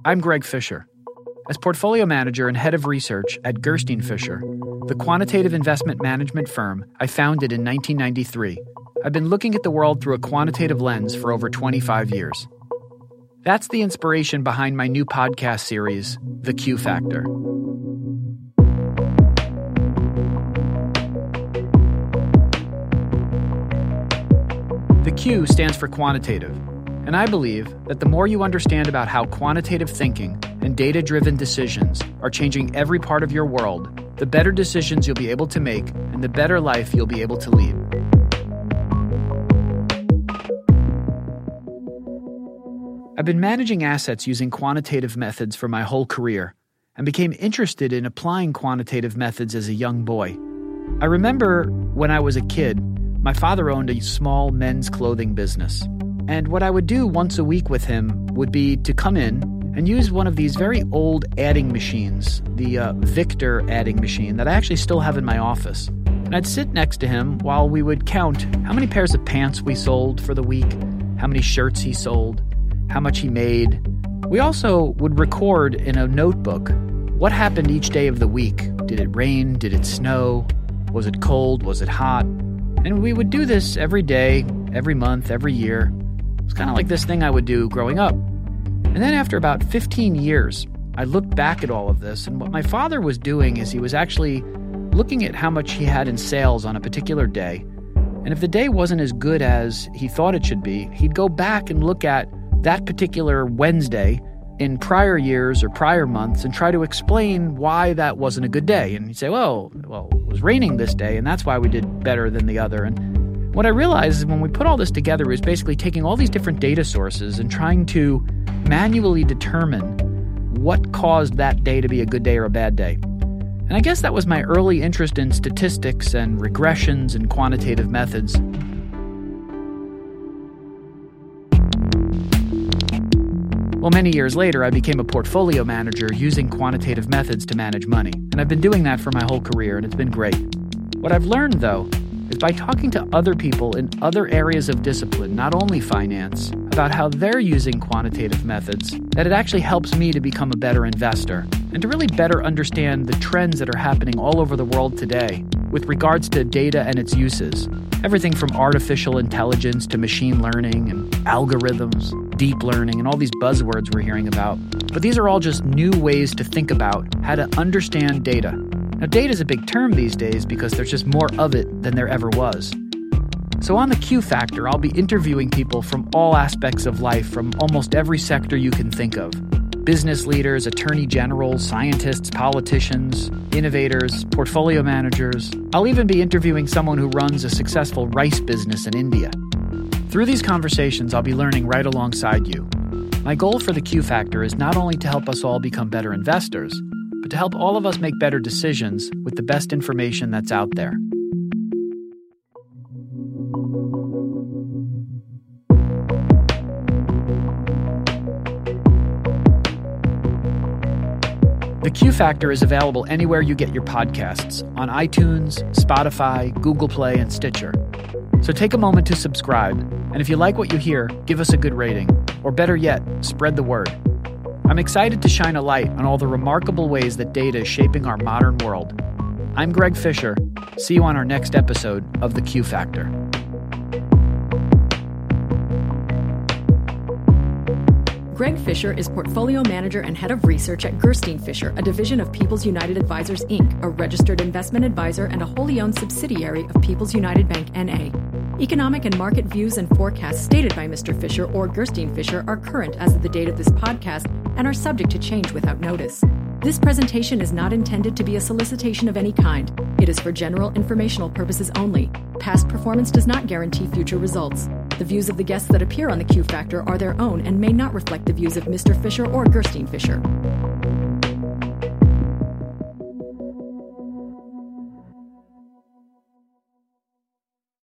I'm Greg Fisher. As portfolio manager and head of research at Gerstein Fisher, the quantitative investment management firm I founded in 1993, I've been looking at the world through a quantitative lens for over 25 years. That's the inspiration behind my new podcast series, The Q Factor. The Q stands for quantitative, and I believe that the more you understand about how quantitative thinking and data-driven decisions are changing every part of your world, the better decisions you'll be able to make and the better life you'll be able to lead. I've been managing assets using quantitative methods for my whole career and became interested in applying quantitative methods as a young boy. I remember when I was a kid, my father owned a small men's clothing business. And what I would do once a week with him would be to come in and use one of these very old adding machines, the Victor adding machine that I actually still have in my office. And I'd sit next to him while we would count how many pairs of pants we sold for the week, how many shirts he sold, how much he made. We also would record in a notebook what happened each day of the week. Did it rain? Did it snow? Was it cold? Was it hot? And we would do this every day, every month, every year. It was kind of like this thing I would do growing up. And then after about 15 years, I looked back at all of this, and what my father was doing is he was actually looking at how much he had in sales on a particular day. And if the day wasn't as good as he thought it should be, he'd go back and look at that particular Wednesday in prior years or prior months and try to explain why that wasn't a good day. And he'd say, well, it was raining this day, and that's why we did better than the other. And what I realized is when we put all this together, it was basically taking all these different data sources and trying to manually determine what caused that day to be a good day or a bad day. And I guess that was my early interest in statistics and regressions and quantitative methods. Well, many years later, I became a portfolio manager using quantitative methods to manage money. And I've been doing that for my whole career, and it's been great. What I've learned, though, is by talking to other people in other areas of discipline, not only finance, about how they're using quantitative methods, that it actually helps me to become a better investor and to really better understand the trends that are happening all over the world today with regards to data and its uses. Everything from artificial intelligence to machine learning and algorithms, deep learning, and all these buzzwords we're hearing about. But these are all just new ways to think about how to understand data. Now, data is a big term these days because there's just more of it than there ever was. So on the Q Factor, I'll be interviewing people from all aspects of life from almost every sector you can think of. Business leaders, attorney generals, scientists, politicians, innovators, portfolio managers. I'll even be interviewing someone who runs a successful rice business in India. Through these conversations, I'll be learning right alongside you. My goal for the Q Factor is not only to help us all become better investors, but to help all of us make better decisions with the best information that's out there. The Q Factor is available anywhere you get your podcasts, on iTunes, Spotify, Google Play, and Stitcher. So take a moment to subscribe, and if you like what you hear, give us a good rating, or better yet, spread the word. I'm excited to shine a light on all the remarkable ways that data is shaping our modern world. I'm Greg Fisher. See you on our next episode of The Q Factor. Greg Fisher is portfolio manager and head of research at Gerstein Fisher, a division of People's United Advisors, Inc., a registered investment advisor and a wholly owned subsidiary of People's United Bank, N.A. Economic and market views and forecasts stated by Mr. Fisher or Gerstein Fisher are current as of the date of this podcast and are subject to change without notice. This presentation is not intended to be a solicitation of any kind. It is for general informational purposes only. Past performance does not guarantee future results. The views of the guests that appear on the Q Factor are their own and may not reflect the views of Mr. Fisher or Gerstein Fisher.